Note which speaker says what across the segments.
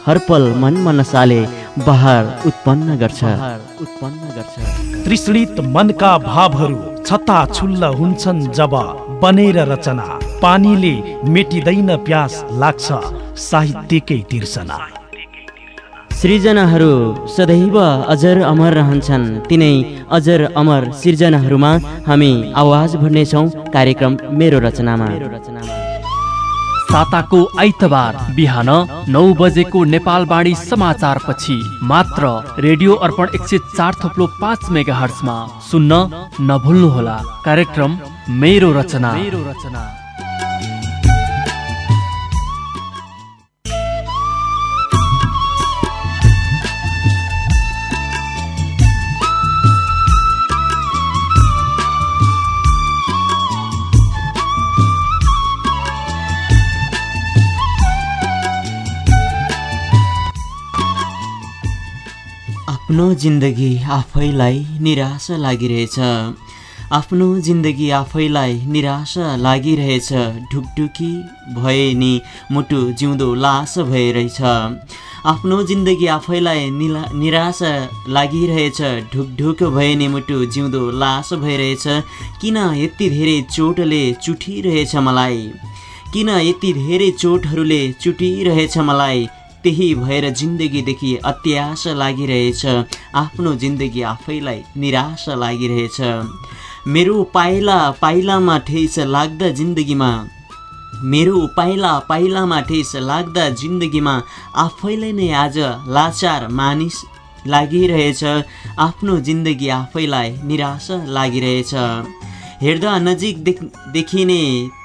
Speaker 1: हर पल मनमा नसाले बहार उत्पन्न गर्छ।
Speaker 2: तृष्णित मनका भावहरू छताछुल्ल हुन्छन् जब बनेर रचना। पानीले मेटिँदैन प्यास लाग्छ साहित्यकै तिर्सना।
Speaker 1: सृजनाहरू सदैव अजर अमर रहन्छन्। तिनै अजर अमर सृजनाहरूमा हामी आवाज भर्नेछौँ कार्यक्रम मेरो रचनामा।
Speaker 3: साताको आइतबार बिहान 9 बजेको नेपालवाणी समाचारपछि मात्र रेडियो अर्पण 104.5 मेगाहर्ट्जमा सुन्न नभुल्नुहोला कार्यक्रम मेरो रचना।
Speaker 1: आफ्नो जिन्दगी आफैलाई निराशा लागिरहेछ। आफ्नो जिन्दगी आफैलाई निराशा लागिरहेछ। ढुकढुकी भए नि मुटु जिउँदो लास भइरहेछ। आफ्नो जिन्दगी आफैलाई निराशा लागिरहेछ। ढुकढुक भए नि मुटु जिउँदो लास भइरहेछ। किन यति धेरै चोटले चुटिरहेछ मलाई? किन यति धेरै चोटहरूले चुटिरहेछ मलाई? त्यही भएर जिन्दगीदेखि अत्याशा लागिरहेछ। आफ्नो जिन्दगी आफैलाई निराशा लागिरहेछ। मेरो पाइला पाइलामा ठेस लाग्दा जिन्दगीमा, मेरो पाइला पाइलामा ठेस लाग्दा जिन्दगीमा आफैलाई नै आज लाचार मानिस लागिरहेछ। आफ्नो जिन्दगी आफैलाई निराशा लागिरहेछ। हेर्दा नजिक देखिने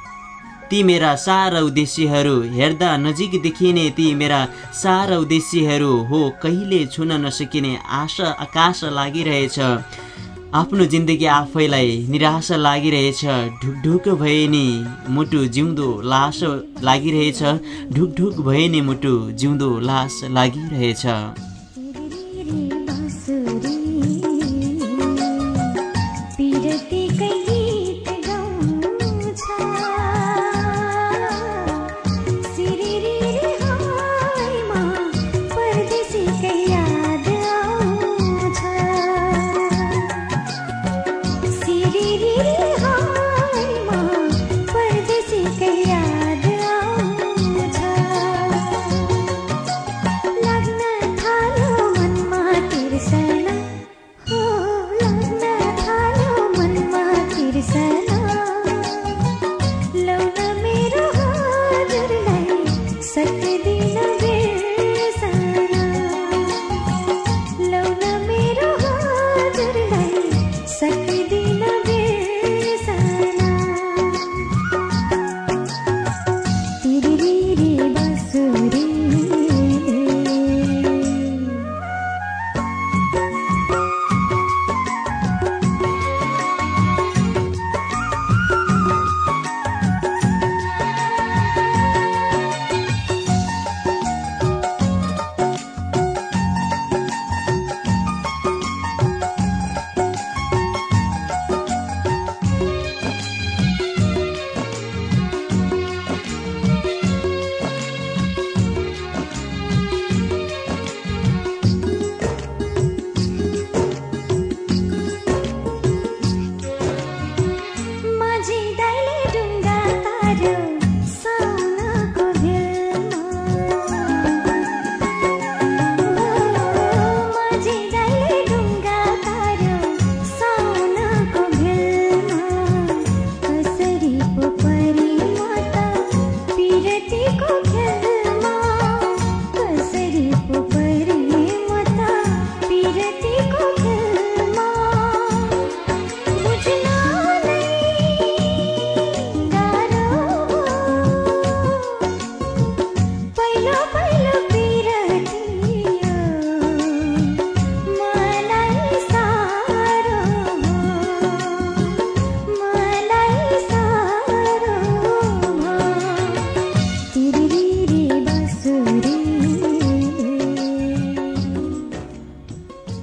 Speaker 1: ती मेरा सारा उद्देश्यहरू, हेर्दा नजिक देखिने ती मेरा सारा उद्देश्यहरू हो कहिले छुन नसकिने आशा आकाश लागिरहेछ। आफ्नो जिन्दगी आफैलाई निराशा लागिरहेछ। ढुकढुक भए नि मुटु जिउँदो लास लागिरहेछ। ढुकढुक भए नि मुटु जिउँदो लास लागिरहेछ।
Speaker 4: लाग्न थाले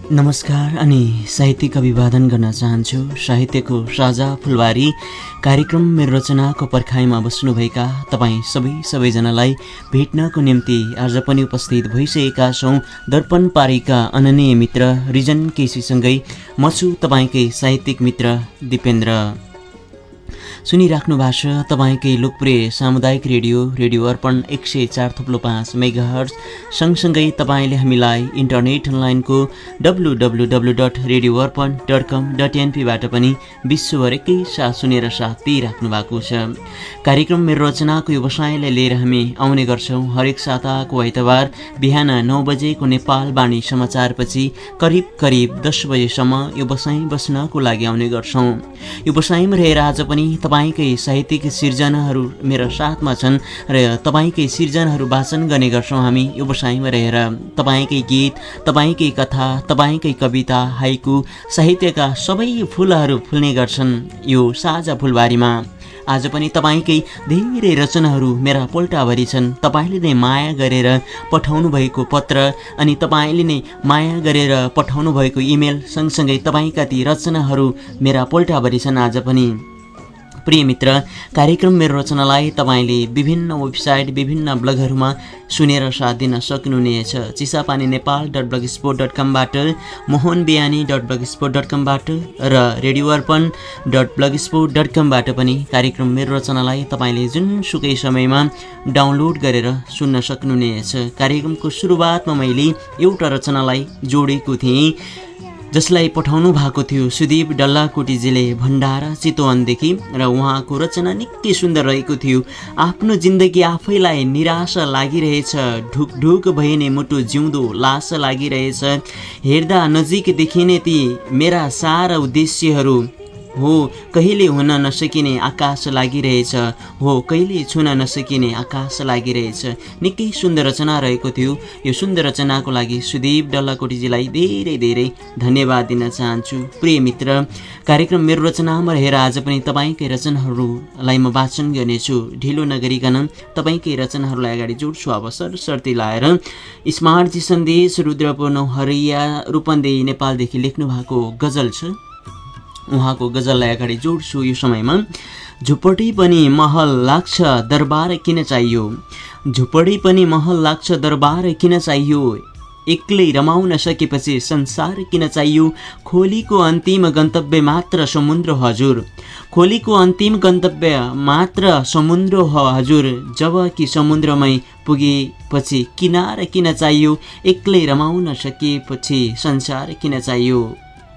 Speaker 1: नमस्कार अनि साहित्यिक अभिवादन गर्न चाहन्छु। साहित्यको साझा फुलबारी कार्यक्रम मेरो रचनाको पर्खाइमा बस्नुभएका तपाईँ सबैजनालाई भेट्नको निम्ति आज पनि उपस्थित भइसकेका छौँ। दर्पण पारीका अनन्य मित्र रिजन केसीसँगै म छु तपाईँकै साहित्यिक मित्र दिपेन्द्र। सुनिराख्नु भएको छ तपाईँकै लोकप्रिय सामुदायिक रेडियो अर्पण 104.5 मेगाहर्ज। सँगसँगै तपाईँले हामीलाई इन्टरनेट अनलाइनको www.radioarpan.com.np बाट पनि विश्वभरिकै साथ सुनेर साथ दिइराख्नु भएको छ। कार्यक्रम मेरो रचनाको व्यवसायलाई लिएर हामी आउने गर्छौँ हरेक साताको आइतबार बिहान 9 बजेको नेपाल वाणी समाचारपछि करिब 10 बजेसम्म यो बसाइ बस्नको लागि आउने गर्छौँ। यो बसाइमा रहेर आज पनि तपाईँकै साहित्यिक सिर्जनाहरू मेरा साथमा छन् र तपाईँकै सिर्जनाहरू वाचन गर्ने गर्छौँ हामी यो बसाइमा रहेर। तपाईँकै गीत, तपाईँकै कथा, तपाईँकै कविता, हाइकु, साहित्यका सबै फुलहरू फुल्ने गर्छन् यो साझा फुलबारीमा। आज पनि तपाईँकै धेरै रचनाहरू मेरा पोल्टाभरि छन्। तपाईँले नै माया गरेर पठाउनु भएको पत्र अनि तपाईँले नै माया गरेर पठाउनु भएको इमेल सँगसँगै तपाईँका ती रचनाहरू मेरा पोल्टाभरि छन् आज पनि। प्रिय मित्र, कार्यक्रम मेरो रचनालाई तपाईँले विभिन्न वेबसाइट, विभिन्न ब्लगहरूमा सुनेर साथ दिन सक्नुहुनेछ। चिसापानी नेपाल.blogspot.com बाट, mohanbiani.blogspot.com बाट र radioarpan.blogspot.com बाट पनि कार्यक्रम मेरो रचनालाई तपाईँले जुनसुकै समयमा डाउनलोड गरेर सुन्न सक्नुहुनेछ। कार्यक्रमको सुरुवातमा मैले एउटा रचनालाई जोडेको थिएँ जसलाई पठाउनु भएको थियो सुदीप डल्लाकोटीजीले भण्डारा चितवनदेखि र उहाँको रचना निकै सुन्दर रहेको थियो। आफ्नो जिन्दगी आफैलाई निराशा लागिरहेछ, ढुकढुक भए नै मुटु जिउँदो लास लागिरहेछ, हेर्दा नजिक देखिने ती मेरा सारा उद्देश्यहरू हो कहिले हुन नसकिने आकाश लागिरहेछ, हो कहिले छुन नसकिने आकाश लागिरहेछ। निकै सुन्दर रचना रहेको थियो। यो सुन्दर रचनाको लागि सुदीप डल्लाकोटीजीलाई धेरै धेरै धन्यवाद दिन चाहन्छु। प्रिय मित्र, कार्यक्रम मेरो रचनामा रहेर आज पनि तपाईँकै रचनाहरूलाई म वाचन गर्नेछु। ढिलो नगरिकन तपाईँकै रचनाहरूलाई अगाडि जोड्छु। अब सरसर्ती लाएर स्मार्टजी सन्देश रुद्रपुर हरिया रूपन्देही नेपालदेखि लेख्नु भएको गजल छ। उहाँको गजललाई अगाडि जोड्छु यो समयमा। झुपडी पनि महल लाग्छ दरबार किन चाहियो, झुपडी पनि महल लाग्छ दरबार किन चाहियो, एक्लै रमाउन सकेपछि संसार किन चाहियो, खोलीको अन्तिम गन्तव्य मात्र समुद्र हजुर, खोलीको अन्तिम गन्तव्य मात्र समुद्र हो हजुर, जब कि समुद्रमै पुगेपछि किनार किन चाहियो, एक्लै रमाउन सकेपछि संसार किन चाहियो।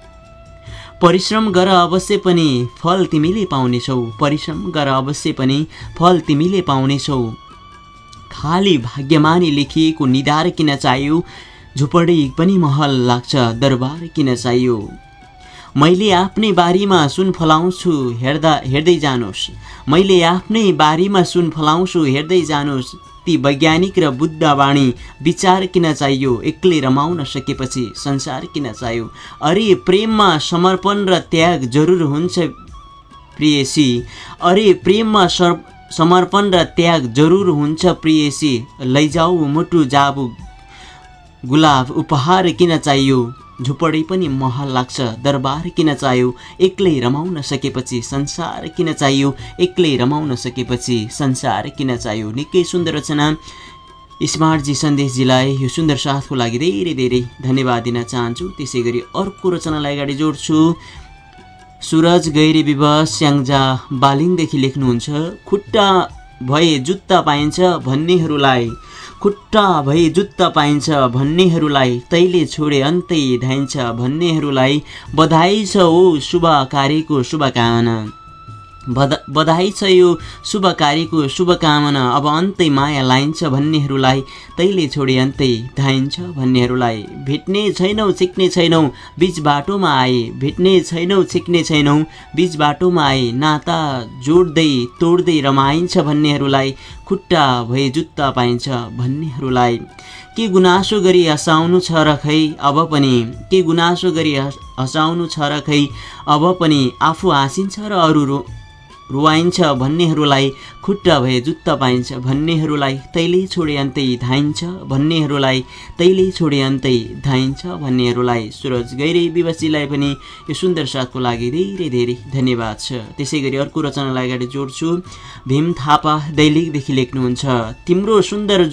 Speaker 1: परिश्रम गर अवश्य पनि फल तिमीले पाउनेछौ, परिश्रम गर अवश्य पनि फल तिमीले पाउनेछौ, खाली भाग्यमानी लेखिएको निधार किन चाहियो, झुपडी पनि महल लाग्छ दरबार किन चाहियो। मैले आफ्नै बारीमा सुन फलाउँछु हेर्दै जानुस्, मैले आफ्नै बारीमा सुन फलाउँछु हेर्दै जानुस्, ती वैज्ञानिक र बुद्धवाणी विचार किन चाहियो, एक्लै रमाउन सकेपछि संसार किन चाहियो। अरे प्रेममा समर्पण र त्याग जरुर हुन्छ प्रियसी, अरे प्रेममा समर्पण र त्याग जरुर हुन्छ प्रियसी, लैजाऊ मुटु जाबु गुलाब उपहार किन चाहियो, झुपडी पनि महल लाग्छ दरबार किन चाहियो, एक्लै रमाउन सकेपछि संसार किन चाहियो, एक्लै रमाउन सकेपछि संसार किन चाहियो। निकै सुन्दर रचना। स्मार्टजी सन्देशजीलाई यो सुन्दर साथको लागि धेरै धेरै धन्यवाद दिन चाहन्छु। त्यसै गरी अर्को रचनालाई अगाडि जोड्छु। सुरज गैरी विवाह स्याङ्जा बालिङदेखि लेख्नुहुन्छ। खुट्टा भए जुत्ता पाइन्छ भन्नेहरूलाई, खुट्टा भए जुत्ता पाइन्छ भन्नेहरूलाई, तैले छोडे अन्तै धाइन्छ भन्नेहरूलाई, बधाई छ ओ शुभ कार्यको शुभकामना, बधाई छ यो शुभ कार्यको शुभकामना, अब अन्तै माया लाइन्छ भन्नेहरूलाई, तैले छोडे अन्तै धाइन्छ भन्नेहरूलाई, भेट्ने छैनौ सिक्ने छैनौ बीच बाटोमा आए, भेट्ने छैनौ सिक्ने छैनौ बीच बाटोमा आए, नाता जोड्दै तोड्दै रमाइन्छ भन्नेहरूलाई, खुट्टा भए जुत्ता पाइन्छ भन्नेहरूलाई, के गुनासो गरी हँसाउनु छ र खै अब पनि, के गुनासो गरी हँसाउनु छ र खै अब पनि, आफू हाँसिन्छ र रुवाइन्छ भन्नेहरूलाई खुट्टा भए जुत्ता पाइन्छ भन्नेहरूलाई तैले छोडे अन्तै धाइन्छ भन्नेहरूलाई तैले छोडे अन्तै धाइन्छ भन्नेहरूलाई सुरज गैरे विवासीलाई पनि यो सुन्दर साथको लागि धेरै धेरै धन्यवाद छ। त्यसै गरी अर्को रचनालाई अगाडि जोड्छु। भीम थापा दैलेखदेखि लेख्नुहुन्छ, तिम्रो सुन्दर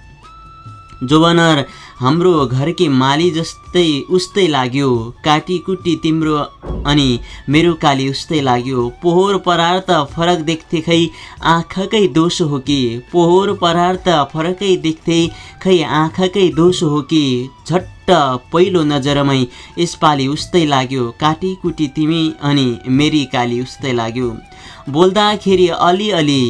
Speaker 1: जोबनर हाम्रो घरकी माली जस्तै उस्तै लाग्यो, काटीकुटी तिम्रो अनि मेरो काली उस्तै लाग्यो। पोहोर परार त फरक देख्थे खै आँखाकै दोष हो कि, पोहोर परार त फरकै देख्थे खै आँखाकै दोष हो कि, झट्ट पहिलो नजरमै यसपालि उस्तै लाग्यो, काटीकुटी तिमी अनि मेरी काली उस्तै लाग्यो। बोल्दाखेरि अलिअलि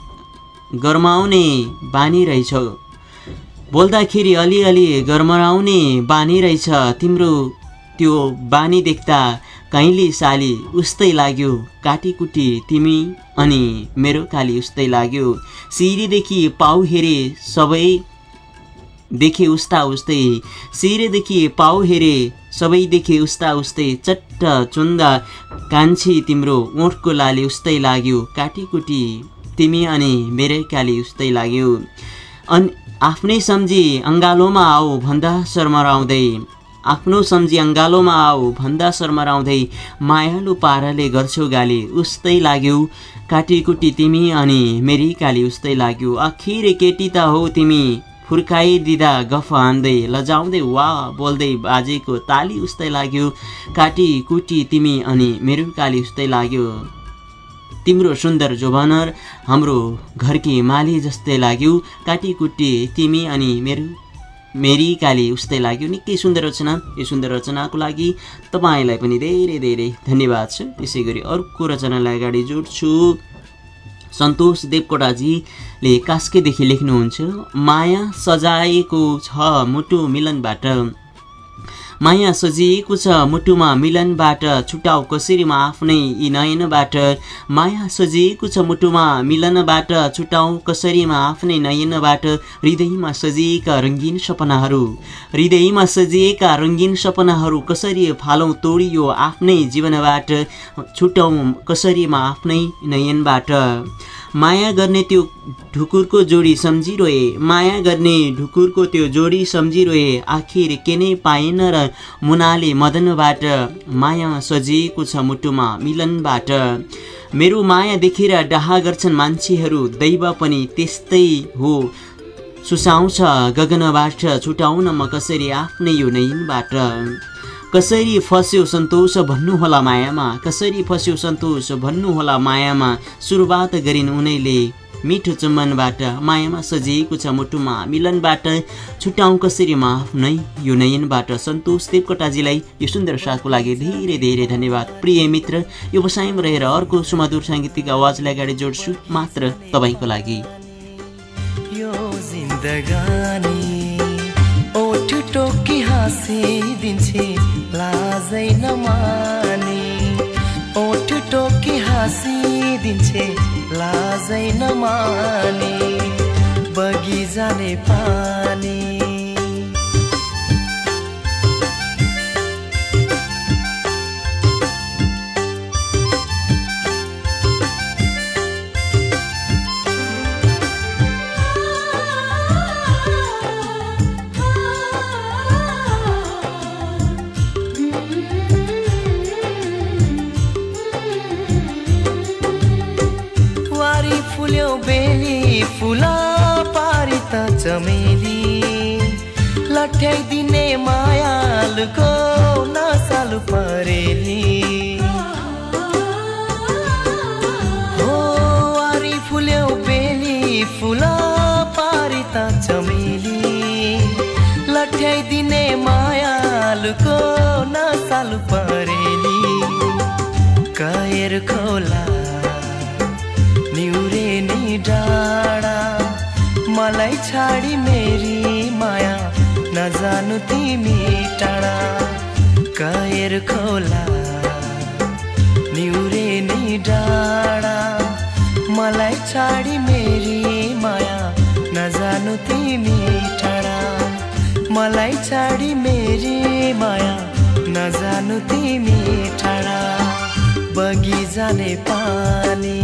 Speaker 1: गरमाउने बानी रहेछौ, बोल्दाखेरि अलिअलि गरमराउने बानी रहेछ, तिम्रो त्यो बानी देख्दा कहिले साली उस्तै लाग्यो, काटीकुटी तिमी अनि मेरो काली उस्तै लाग्यो। सिरेदेखि पाउ हेरे सबै देखे उस्ता उस्तै, सिरेदेखि पाउ हेरे सबै देखे उस्ता उस्तै, चट्ट चुन्दा कान्छी तिम्रो ओठको लाली उस्तै लाग्यो, काटीकुटी तिमी अनि मेरै काली उस्तै लाग्यो। आफ्नै सम्झी अङ्गालोमा आऊ भन्दा शर्मराउँदै, आफ्नो सम्झी अङ्गालोमा आऊ भन्दा शर्मराउँदै, मायालु पाराले गर्छौ गाली उस्तै लाग्यो, काटीकुटी तिमी अनि मेरी काली उस्तै लाग्यो। आखिर केटी त हौ तिमी फुर्काइदिँदा गफ हान्दै, लजाउँदै वा बोल्दै बाजेको ताली उस्तै लाग्यो, काटीकुटी तिमी अनि मेरो काली उस्तै लाग्यो। तिम्रो सुन्दर जोबनर हाम्रो घरकी माली जस्तै लाग्यो, काटीकुटी तिमी अनि मेरी काली उस्तै लाग्यो। निकै सुन्दर रचना। यो सुन्दर रचनाको लागि तपाईँलाई पनि धेरै धेरै धन्यवाद छ। त्यसै गरी अर्को रचनालाई अगाडि जोड्छु। सन्तोष देवकोटाजीले कास्केदेखि लेख्नुहुन्छ, माया सजाएको छ मुटु मिलनबाट, माया सजिएको छ मुटुमा मिलनबाट, छुटाउ कसरी म आफ्नै यी नयनबाट, माया सजिएको छ मुटुमा मिलनबाट, छुटाउ कसरी म आफ्नै नयनबाट, हृदयमा सजिएका रङ्गीन सपनाहरू, हृदयमा सजिएका रङ्गीन सपनाहरू कसरी फालौँ तोडियो आफ्नै जीवनबाट, छुटाउ कसरी म आफ्नै नयनबाट। माया गर्ने त्यो ढुकुरको जोडी सम्झिरोए, माया गर्ने ढुकुरको त्यो जोडी सम्झिरोए, आखिर के नै पाएन र मुनाले मदनबाट, माया सजिएको छ मुटुमा मिलनबाट। मेरो माया देखेर डाहा गर्छन् मान्छेहरू, दैव पनि त्यस्तै हो सुसाउँछ गगनबाट, छुटाउन म कसरी आफ्नै यो नयनबाट। कसरी फस्यो सन्तोष भन्नुहोला मायामा, कसरी फस्यो सन्तोष भन्नुहोला मायामा, सुरुवात गरिन् उनैले मिठो चुम्बनबाट, मायामा सजिएको छ मुटुमा मिलनबाट, छुटाउँ कसरी म आफ्नै यो नयनबाट। सन्तोष देवकोटाजीलाई यो सुन्दर साथको लागि धेरै धेरै धन्यवाद। प्रिय मित्र, यो बसाइमा रहेर अर्को सुमधुर साङ्गीतिक आवाजलाई अगाडि जोड्छु मात्र तपाईँको लागि।
Speaker 4: यो जिन्दगानी ओठ टोकी हाँसिदिन्छे लाजै नमाने, ओठ टोकी हाँसिदिन्छे लाजै नमाने, बगी जाने पानी। फुल्यो बेली फुला पारी त चमेली, लट्याइदिने मायालुको नसालु परेली। हो वारी फुल्यो बेली फुला पारी त चमेली, लट्याइदिने मायालुको नसालु परेली। कहेर खोला निउरे नि डाँडा, मलाई छाडी मेरी माया नजानु तिमी टाढा। कहेर खोला निउरे नि डाँडा, मलाई छाडी मेरी माया नजानु तिमी टाढा, मलाई छाडी मेरी माया नजानु तिमी टाढा। बगी जाने पानी।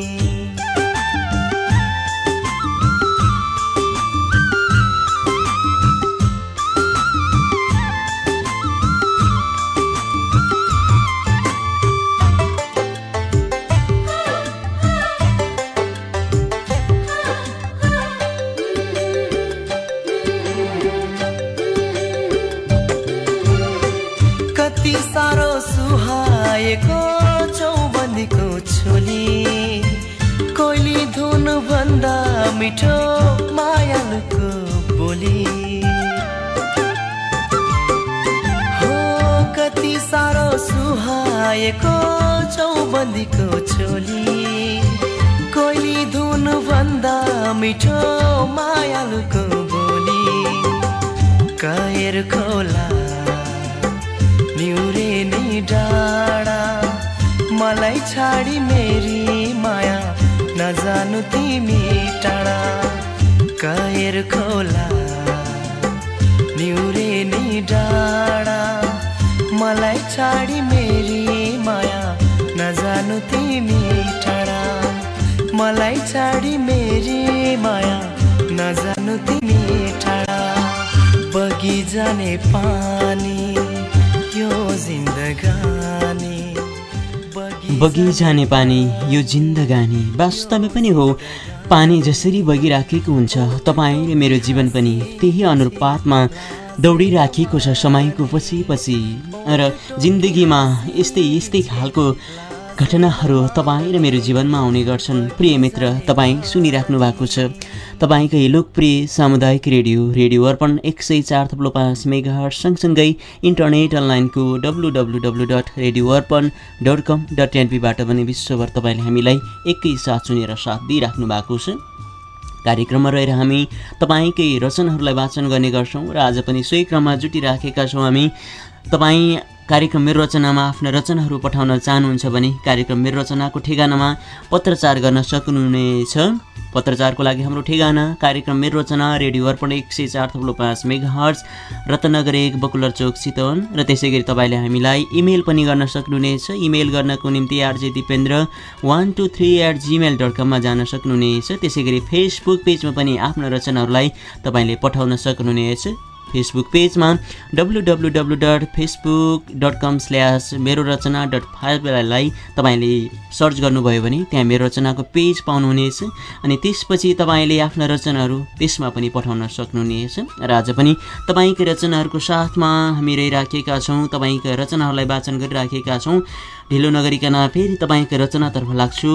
Speaker 4: कति साह्रो सुहाएको चौबन्दीको छोली, कोइली धुन भन्दा मिठो मायालुको बोली। हो कति साह्रो सुहाएको चौबन्दीको छोली, कोइली धुन भन्दा मिठो मायालुको बोली। कायर खोला निउरे नै डाँडा, मलाई छाडी मेरी माया नजानु तिमी टाढा। कायर खोला निउरे नै डाँडा, मलाई छाडी मेरी माया नजानु तिमी टाढा। मलाई छाडी मेरी माया नजानु तिमी टाढा। बगी जाने पानी यो जिन्दगानी,
Speaker 1: बगी जाने पानी यो जिन्दगानी। वास्तवमै पनि हो, पानी जसरी बगिराखेको हुन्छ तपाईँ र मेरो जीवन पनि त्यही अनुपातमा दौडिराखेको छ समयको पछि पछि। र जिन्दगीमा यस्तै यस्तै खालको घटनाहरू तपाईँ र मेरो जीवनमा आउने गर्छन्। प्रिय मित्र, तपाईँ सुनिराख्नु भएको छ तपाईँकै लोकप्रिय सामुदायिक रेडियो अर्पण 104.5 मेगाहर्ज, सँगसँगै इन्टरनेट अनलाइनको www.radioarpan.com.np बाट पनि विश्वभर तपाईँले हामीलाई एकैसाथ सुनेर साथ दिइराख्नु भएको छ। कार्यक्रममा रहेर हामी तपाईँकै रचनाहरूलाई वाचन गर्ने गर्छौँ र आज पनि सोही क्रममा जुटिराखेका छौँ हामी। तपाईँ कार्यक्रम मेरो रचनामा आफ्ना रचनाहरू पठाउन चाहनुहुन्छ भने कार्यक्रम मेरो रचनाको ठेगानामा पत्रचार गर्न सक्नुहुनेछ। पत्रचारको लागि हाम्रो ठेगाना कार्यक्रम मेरो रचना, रेडियो अर्पण 104.5 मेगाहर्ज, रत्नगर 1, बकुलर चोक, चितवन। र त्यसै गरी तपाईँले हामीलाई इमेल पनि गर्न सक्नुहुनेछ। इमेल गर्नको निम्ति rjdipendra123@gmail.com मा जान सक्नुहुनेछ। त्यसै गरी फेसबुक पेजमा पनि आफ्ना रचनाहरूलाई तपाईँले पठाउन सक्नुहुनेछ। फेसबुक पेजमा www.facebook.com/merorachana.5लाई तपाईँले सर्च गर्नुभयो भने त्यहाँ मेरो रचनाको पेज पाउनुहुनेछ। अनि त्यसपछि तपाईँले आफ्ना रचनाहरू त्यसमा पनि पठाउन सक्नुहुनेछ। र आज पनि तपाईँकै रचनाहरूको साथमा हामी रहिराखेका छौँ, तपाईँका रचनाहरूलाई वाचन गरिराखेका छौँ। ढिलो नगरिकन फेरि तपाईँकै रचनातर्फ लाग्छु।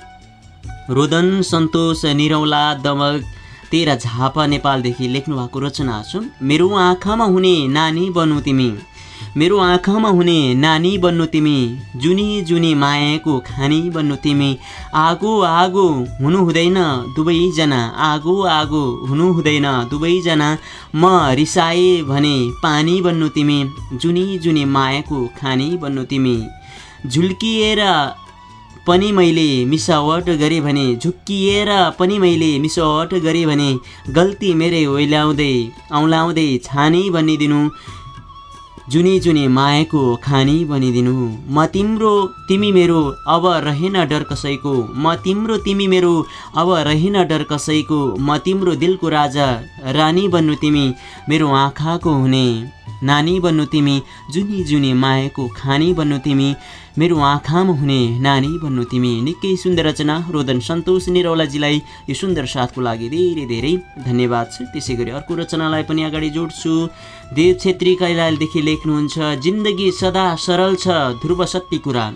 Speaker 1: रोदन सन्तोष निरौला दमक तेरा झापा नेपालदेखि लेख्नु भएको रचना छ। मेरो आँखामा हुने नानी बन्नु तिमी, मेरो आँखामा हुने नानी बन्नु तिमी, जुनी जुनी मायाको खानी बन्नु तिमी। आगो आगो हुनु हुँदैन दुवैजना, आगो आगो हुनु हुँदैन दुवैजना। म रिसाए भने पानी बन्नु तिमी, जुनी जुनी मायाको खानी बन्नु तिमी। झुल्किएर पनि मैले मिसावट गरेँ भने, झुक्किएर पनि मैले मिसावट गरेँ भने, गल्ती मेरै ओइलाउँदै औँलाउँदै छानी बनिदिनु, जुनी जुनी मायाको खानी बनिदिनु। म तिम्रो तिमी मेरो अब रहेन डर कसैको, म तिम्रो तिमी मेरो अब रहेन डर कसैको। म तिम्रो दिलको राजा रानी बन्नु तिमी, मेरो आँखाको हुने नानी बन्नु तिमी, जुनी जुनी मायाको खानी बन्नु तिमी, मेरो आँखामा हुने नानी बन्नु तिमी। निकै सुन्दर रचना रोदन सन्तोष निरौलाजीलाई यो सुन्दर साथको लागि धेरै धेरै धन्यवाद छ। त्यसै गरी अर्को रचनालाई पनि अगाडि जोड्छु। देव छेत्री कैलालदेखि लेख्नुहुन्छ, जिन्दगी सदा सरल छ ध्रुव सत्य कुरा,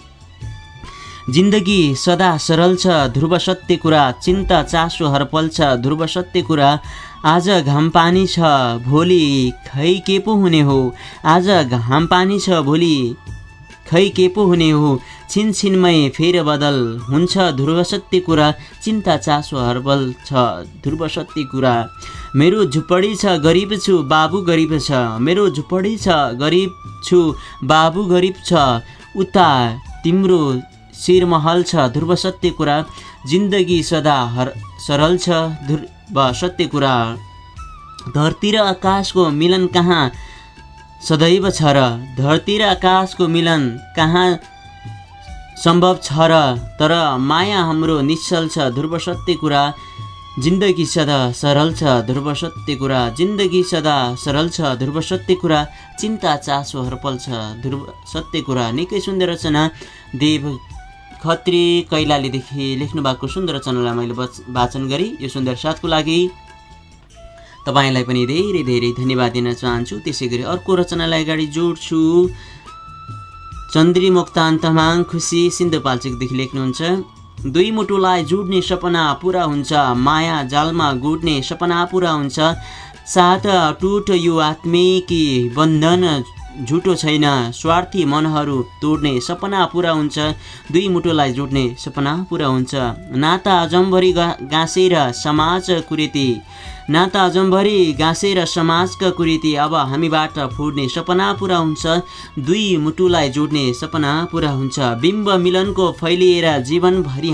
Speaker 1: जिन्दगी सदा सरल छ ध्रुव सत्य कुरा, चिन्ता चासो हरपल छ ध्रुव सत्य कुरा। आज घाम पानी छ भोलि खै के पो हुने हो, आज घाम पानी छ भोलि खै के पो हुने हो। छिनछिनमै फेर बदल हुन्छ ध्रुव सत्य कुरा, चिन्ता चासो हरबल छ ध्रुव सत्य कुरा। मेरो झुपडी छ गरिब छु बाबु गरिब छ, मेरो झुपडी छ गरिब छु बाबु गरिब छ। उता तिम्रो शिरमहल छ ध्रुव सत्य कुरा, जिन्दगी सदा सरल छ ध्रुव सत्य कुरा। धरती र आकाशको मिलन कहाँ सदैव छ र, धरती र आकाशको मिलन कहाँ सम्भव छ र तर माया हाम्रो निश्चल छ ध्रुव सत्य कुरा जिन्दगी सदा सरल छ ध्रुव सत्य कुरा जिन्दगी सदा सरल छ ध्रुव सत्य कुरा चिन्ता चासो हर्पल छ ध्रुव सत्य कुरा। निकै सुन्दर रचना देव खत्री कैलालीदेखि लेख्नु भएको सुन्दर रचनालाई मैले वाचन गरेँ। यो सुन्दर साथको लागि तपाईँलाई पनि धेरै धेरै धन्यवाद दिन चाहन्छु। त्यसै गरी अर्को रचनालाई अगाडि जोड्छु। चन्द्री मोक्तान तमाङ खुसी सिन्धुपाल्चोकदेखि लेख्नुहुन्छ दुई मुटुलाई जोड्ने सपना पुरा हुन्छ माया जालमा गुड्ने सपना पुरा हुन्छ साथ टुट यो आत्मिकी बन्धन झुटो छैन स्वार्थी मनहरू तोड्ने सपना पुरा हुन्छ दुई मुटुलाई जोड्ने सपना पुरा हुन्छ नाता अजम्भरी गाँसेर समाज कुरीति नाता अजम्भरी गाँसेर समाजका कुरीति अब हामीबाट फुट्ने सपना पुरा हुन्छ दुई मुटुलाई जोड्ने सपना पुरा हुन्छ बिम्ब मिलनको फैलिएर जीवनभरि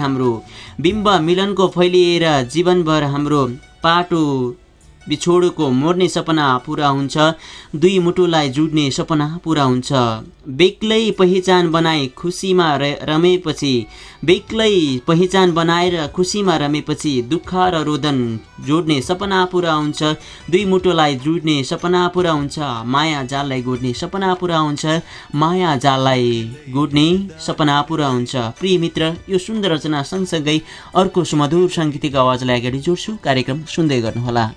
Speaker 1: हाम्रो पाटो बिछोडको मोड्ने सपना पुरा हुन्छ दुई मुटुलाई जोड्ने सपना पुरा हुन्छ बेग्लै पहिचान बनाए खुसीमा रमेपछि दुःख र रोदन जोड्ने सपना पुरा हुन्छ दुई मुटुलाई जोड्ने सपना पुरा हुन्छ माया जाललाई गोड्ने सपना पुरा हुन्छ माया जाललाई गोड्ने सपना पुरा हुन्छ। प्रिय मित्र, यो सुन्दर रचना सँगसँगै अर्को सुमधुर साङ्गीतिक आवाजलाई अगाडि जोड्छु। कार्यक्रम सुन्दै गर्नुहोला।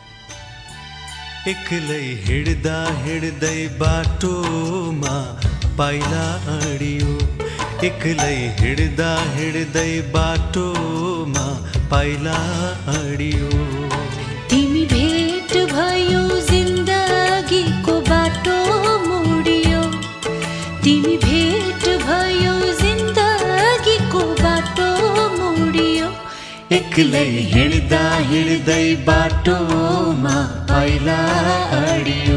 Speaker 5: एक्लै हिँड्दा हिँड्दै बाटोमा पाइला अडियो एक्लै हिँड्दा हिँड्दै बाटोमा पाइला अडियो
Speaker 6: तिमी भेट भयो जिन्दगीको बाटो मोडियो तिमी भेट भयो जिन्दगीको बाटो मोडियो
Speaker 5: एक्लै हिँड्दा हिँड्दै बाटोमा पाइला अडियो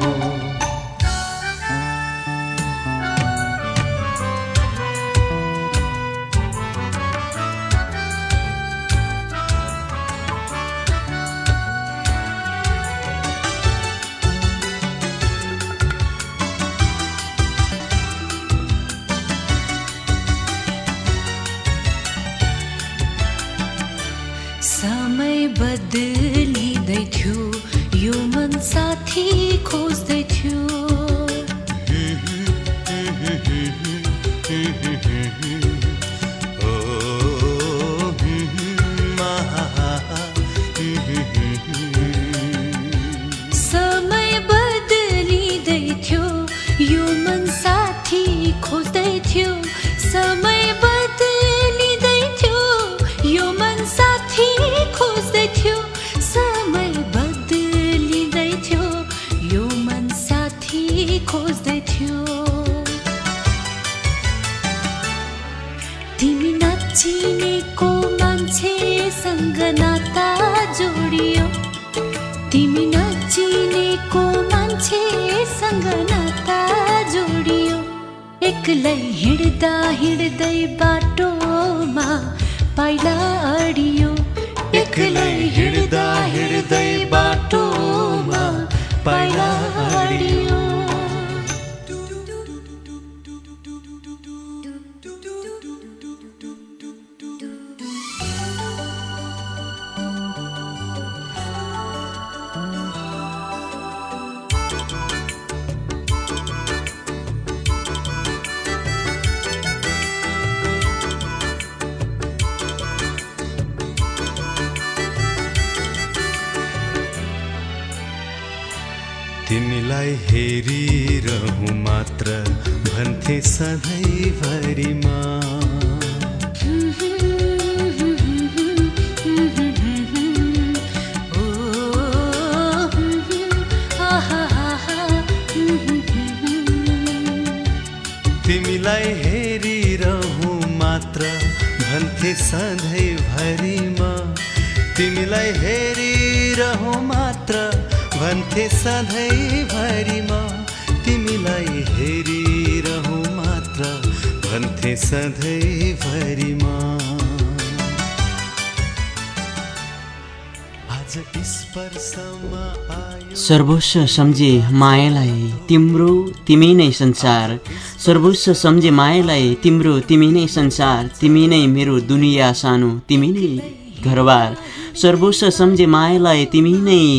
Speaker 6: समय बदलिँदै थियो यो मन साथी खोज्दै थियो समय बदलिँदै थियो यो मन साथी खोज्दै थियो समय बदलिँदै थियो यो मन साथी खोज्दै थियो समय बदलिँदै थियो यो मन साथी खोज्दै थियो तिमी नचिनेको मान्छेसँग नाता जोडियो तिमी नचिनेको मान्छेसँग नाता जोडियो एक्लै हिँड्दा हिँड्दै बाटोमा पाइला अडियो
Speaker 5: एक्लै हिँड्दा हिँड्दै बाटोमा पाइला अडियो तिमीलाई हेरिरहँ मात्र भन्थे सधैँभरिमा तिमीलाई हेरिरहँ मात्र भन्थे सधैँभरिमा तिमीलाई हेरिरहँ मात्र भन्थे सधैँभरिमा तिमीलाई हेरिरहँ मात्र भन्थे सधैँभरिमा आज स्पर्शमा आयो
Speaker 1: सर्वस्व सम्झे मायालाई तिम्रो तिमी नै संसार सर्वस्व सम्झे मायालाई तिम्रो तिमी नै संसार तिमी नै मेरो दुनिया सानो तिमी नै घरबार सर्वस्व सम्झे मायालाई तिमी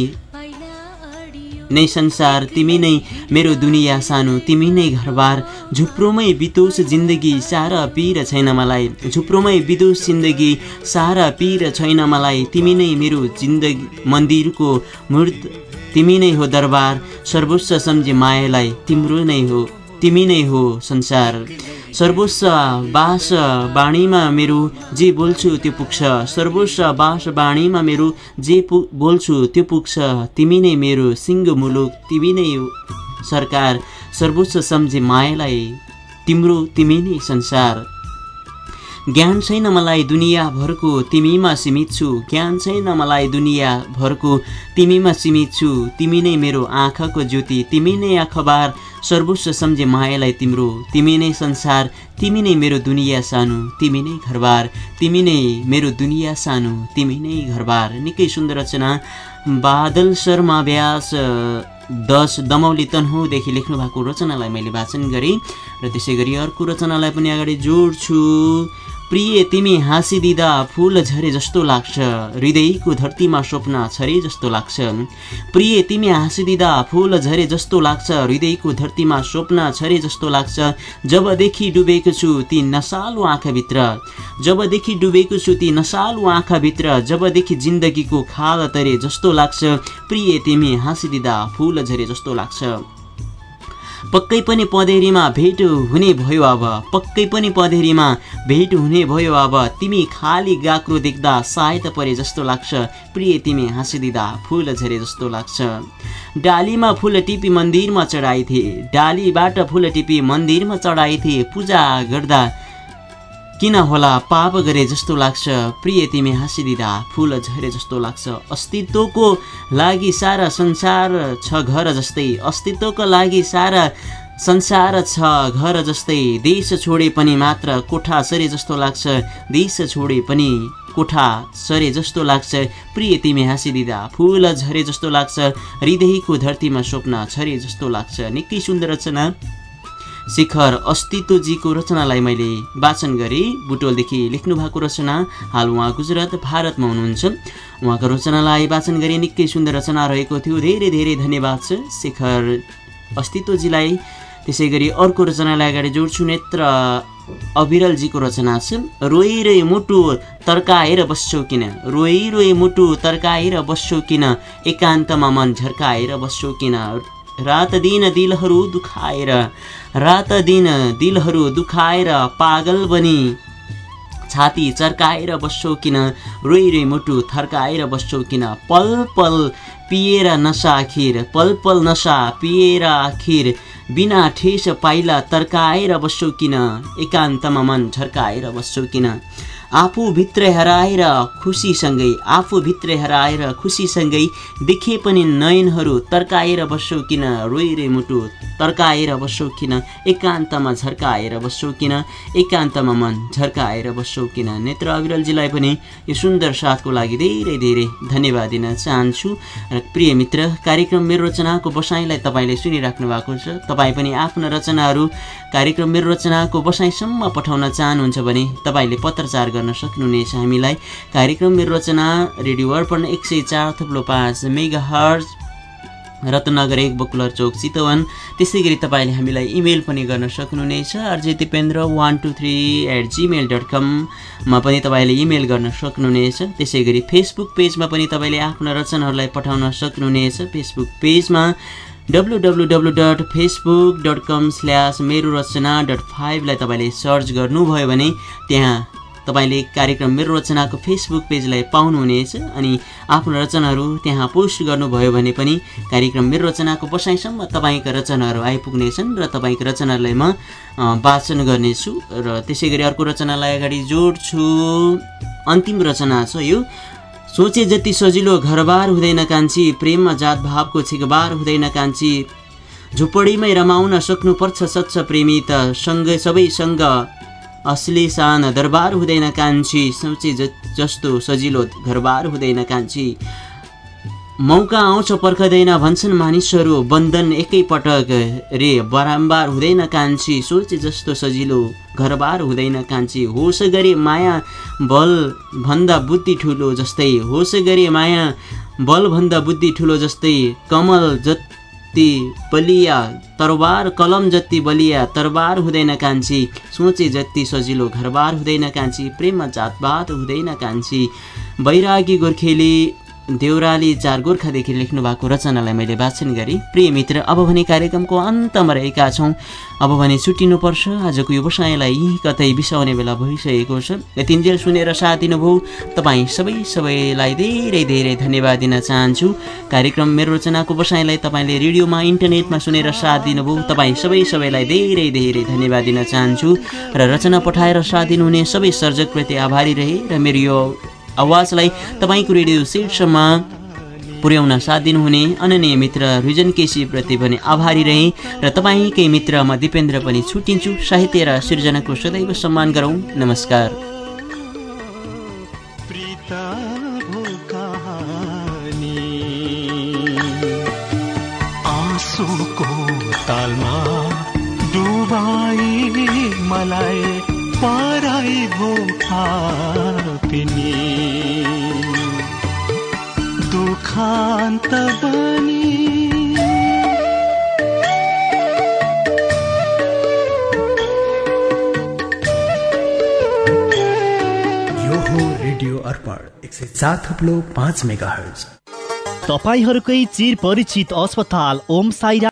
Speaker 1: नै संसार तिमी नै मेरो दुनिया सानो तिमी नै घरबार झुप्रोमै बितोस् जिन्दगी सारा पीर छैन मलाई झुप्रोमै बितोस् जिन्दगी सारा पीर छैन मलाई तिमी नै मेरो जिन्दगी मन्दिरको मूर्त तिमी नै हो दरबार सर्वस्व सम्झे मायालाई तिम्रो नै हो तिमी नै हो संसार सर्वस्व बास बाणीमा मेरो जे बोल्छु त्यो पुग्छ सर्वस्व बास बाणीमा मेरो जे बोल्छु त्यो पुग्छ तिमी नै मेरो सिंह मुलुक तिमी नै हो सरकार सर्वस्व सम्झे मायालाई तिम्रो तिमी नै संसार ज्ञान छैन मलाई दुनियाँभरको तिमीमा सीमित छु ज्ञान छैन मलाई दुनियाँभरको तिमीमा सीमित छु तिमी नै मेरो आँखाको ज्योति तिमी नै अखबार सर्वस्व सम्झे मायालाई तिम्रो तिमी नै संसार तिमी नै मेरो दुनिया सानो तिमी नै घरबार तिमी नै मेरो दुनिया सानो तिमी नै घरबार निकै सुन्दर रचना बादल शर्मा व्यास 10 दमौली तनहुँदेखि लेख्नु भएको रचनालाई मैले वाचन गरेँ र त्यसै गरी अर्को रचनालाई पनि अगाडि जोड्छु प्रिय तिमी हाँसिदिँदा फूल झरे जस्तो लाग्छ हृदयको धरतीमा स्वप्न छरे जस्तो लाग्छ प्रिय तिमी हाँसिदिँदा फूल झरे जस्तो लाग्छ हृदयको धरतीमा स्वप्न छरे जस्तो लाग्छ जबदेखि डुबेको छु ती नसालु आँखाभित्र जबदेखि डुबेको छु ती नसालु आँखाभित्र जबदेखि जिन्दगीको खाल तरे जस्तो लाग्छ प्रिय तिमी हाँसिदिँदा फूल झरे जस्तो लाग्छ पक्कै पनि पँधेरीमा भेट हुने भयो अब पक्कै पनि पँधेरीमा भेट हुने भयो अब तिमी खाली गाक्रो देख्दा सायद परे जस्तो लाग्छ प्रिय तिमी हाँसिदिँदा फूल झरे जस्तो लाग्छ डालीमा फूल टिपी मन्दिरमा चढाइथे डालीबाट फूल टिपी मन्दिरमा चढाइथे पूजा गर्दा किन होला पाप गरे जस्तो लाग्छ प्रिय तिमी हाँसिदिँदा फूल झरे जस्तो लाग्छ अस्तित्वको लागि सारा संसार छ घर जस्तै अस्तित्वको लागि सारा संसार छ घर जस्तै देश छोडे पनि मात्र कोठा सरे जस्तो लाग्छ देश छोडे पनि कोठा सरे जस्तो लाग्छ प्रिय तिमी हाँसिदिँदा फूल झरे जस्तो लाग्छ हृदयको धरतीमा स्वप्न छरे जस्तो लाग्छ निकै सुन्दर रचना शिखर अस्तित्वजीको रचनालाई मैले वाचन गरेँ बुटोलदेखि लेख्नु भएको रचना हाल उहाँ गुजरात भारतमा हुनुहुन्छ उहाँको रचनालाई वाचन गरेँ निकै सुन्दर रचना रहेको थियो धेरै धेरै धन्यवाद छ शिखर अस्तित्वजीलाई त्यसै गरी अर्को रचनालाई अगाडि जोड्छु नेत्र अविरलजीको रचना छ रोइ रोइ मुटु तर्काएर बस्छौ किन रोइ रोइ मुटु तर्काएर बस्छौ किन एकान्तमा मन झर्काएर बस्छौ किन रात दिन दिलहरू दुखाएर पागल बनी छाती चर्काएर बस्छौ किन रोइ रोइ मुटु थर्काएर बस्छौ किन पल पल पिएर नशा पिएर आखिर बिना ठेस पाइला तर्काएर बस्छौ किन एकान्तमा मन झर्काएर बस्छौ किन आफूभित्र हराएर खुसीसँगै देखे पनि नयनहरू तर्काएर बस्छौ किन रोइ रोइ मुटु तर्काएर बस्छौ किन एकान्तमा झर्काएर बस्छौ किन एकान्तमा मन झर्काएर बस्छौ किन नेत्र अविरलजीलाई पनि यो सुन्दर साथको लागि धेरै धेरै धन्यवाद दिन चाहन्छु र प्रिय मित्र कार्यक्रम मेरो रचनाको बसाइलाई तपाईँले सुनिराख्नु भएको छ तपाईँ पनि आफ्ना रचनाहरू कार्यक्रम मेरो रचनाको बसाइसम्म पठाउन चाहनुहुन्छ भने तपाईँले पत्रचार गर्न सक्नुहुनेछ हामीलाई कार्यक्रम मेरो रचना रेडियो अर्पण 104.5 मेगाहर्ज रत्नगर 1 बकुलर चौक चितवन त्यसै गरी तपाईँले हामीलाई इमेल पनि गर्न सक्नुहुनेछ rjdipendra123@gmail.com मा पनि तपाईँले इमेल गर्न सक्नुहुनेछ त्यसै गरी फेसबुक पेजमा पनि तपाईँले आफ्ना रचनाहरूलाई पठाउन सक्नुहुनेछ फेसबुक पेजमा www.facebook.com/merorachana.5 लाई तपाईँले सर्च गर्नुभयो भने त्यहाँ तपाईँले कार्यक्रम मेरो रचनाको फेसबुक पेजलाई पाउनुहुनेछ अनि आफ्नो रचनाहरू त्यहाँ पोस्ट गर्नुभयो भने पनि कार्यक्रम मेरो रचनाको बसाइसम्म तपाईँका रचनाहरू आइपुग्नेछन् र तपाईँको रचनालाई म वाचन गर्नेछु र त्यसै गरी अर्को रचनालाई अगाडि जोड्छु अन्तिम रचना छ यो सोचे जति सजिलो घरबार हुँदैन कान्छी प्रेममा जात भावको छिकबार हुँदैन कान्छी झुपडीमै रमाउन सक्नुपर्छ सच्च प्रेमी त सँगै सबैसँग असली सान दरबार हुँदैन कान्छी सोचे जस्तो सजिलो घरबार हुँदैन कान्छी मौका आउँछ पर्खदैन भन्छन् मानिसहरू बन्धन एकैपटक रे बारम्बार हुँदैन कान्छी सोचे जस्तो सजिलो घरबार हुँदैन कान्छी होस गरे माया बल भन्दा बुद्धि ठुलो जस्तै होस गरे माया बल भन्दा बुद्धि ठुलो जस्तै कमल जति बलिया तरबार कलम जति बलिया तरबार हुँदैन कान्छी सोचे जति सजिलो घरबार हुँदैन कान्छी प्रेममा जातपात हुँदैन कान्छी बैरागी गोर्खेली देउराली 4 गोर्खादेखि लेख्नु भएको रचनालाई मैले वाचन गरेँ। प्रिय मित्र, अब भने कार्यक्रमको अन्तमा रहेका छौँ। अब भने छुट्टिनुपर्छ। आजको यो बसाइलाई कतै बिसाउने बेला भइसकेको छ। यतिन्जेल सुनेर साथ दिनुभयो तपाईँ सबैलाई धेरै धेरै धन्यवाद दिन चाहन्छु। कार्यक्रम मेरो रचनाको बसाइलाई तपाईँले रेडियोमा इन्टरनेटमा सुनेर साथ दिनुभयो तपाईँ सबैलाई धेरै धेरै धन्यवाद दिन चाहन्छु। र रचना पठाएर साथ दिनुहुने सबै सर्जकप्रति आभारी रहे र मेरो यो आवाजलाई तपाईँको रेडियो सेटसम्म पुर्याउन साथ दिनुहुने अनन्य मित्र रिजन केसीप्रति पनि आभारी रहे र तपाईँकै मित्र म दिपेन्द्र पनि छुट्टिन्छु। साहित्य र सृजनाको सदैव सम्मान गरौँ। नमस्कार।
Speaker 5: आँसुको तालमा डुबाई मलाई पराई भो पिनी दुखान्त बनी
Speaker 2: यो हो रेडियो अर्पण 104.5 मेगाहर्ज। तपाईहरूकै चिर परिचित अस्पताल ओम साई